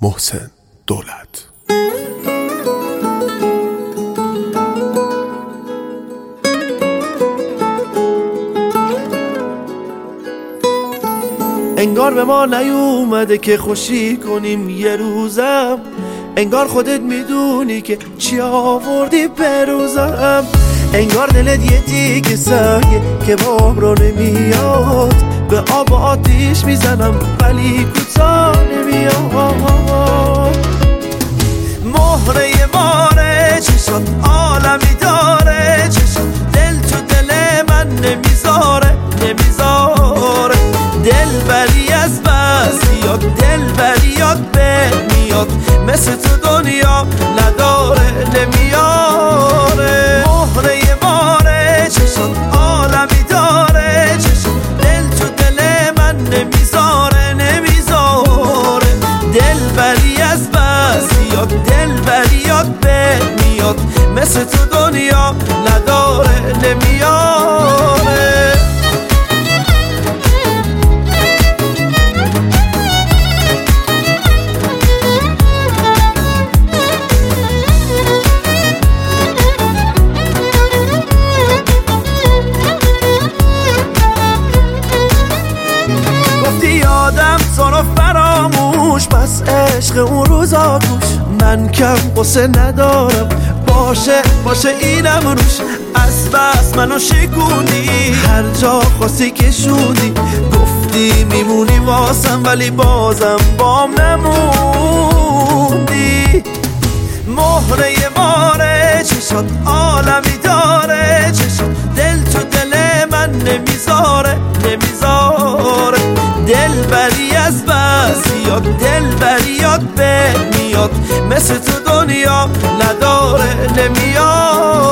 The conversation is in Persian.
محسن دولت. انگار به ما نیومده که خوشی کنیم یه روزم، انگار خودت میدونی که چی آوردی به روزم، انگار دلت یه تیک سنگه که بام رو نمیاد، به آب و آتیش میزنم ولی کوتاه نمیاد. مهره ماره چشات عالمی داره، چشات دل تو دل من نمیذاره نمیذاره، دل بری از بس بیاد، دل بریاد به میاد، مثل تو دنیا نداره نمیاره. مهره ماره چشات عالمی داره، چشات دل تو دل من نمیذاره نمیذاره، دل بری از بس بیاد، دل بریاد به میاد، مثل تو دنیا نداره نمیاره. یادم تو فراموش، بس عشق اون روزا گوش، من کم قصه ندارم، باشه باشه اینم روش، از بس منو شکوندی، هر جا خواستی کشوندی، گفتی میمونی واسم ولی بازم بام نموندی. مهره ماره چشات عالمی داره، چشات دل تو دل من نمیذاره نمیذاره، دل بری از بس بیاد، دل بریاد به میاد، مثل تو دنیا نداره نمیاد.